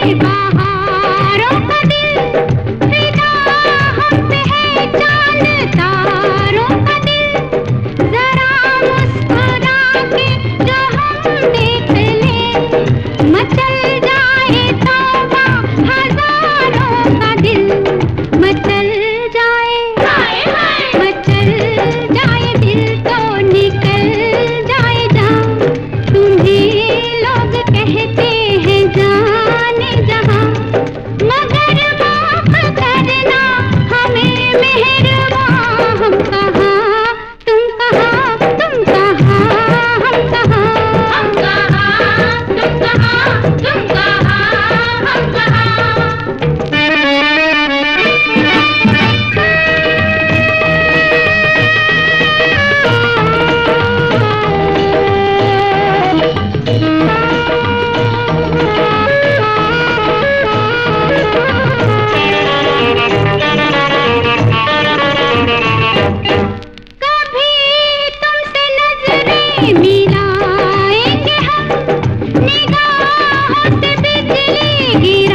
बहारों का दिल, फिदा हम पे है चांद तारों का दिल। जरा मुस्कुरा के जो हम देख लें, मचल जाए तौबा हजारों का दिल। मचल जाए, मचल जाए दिल तो निकल जाए जान। तुम्हें लोग कहते हैं जाने जहां, मगर माफ करना हमें मेहरबां। हम कहाँ तुम कहाँ, तुम कहाँ हम कहाँ, हम कहाँ तुम कहाँ, तुम कहाँ हम कहाँ। कभी तुमसे नजरें मिलाएंगे हम, निगाहों से बिजली गिराएंगे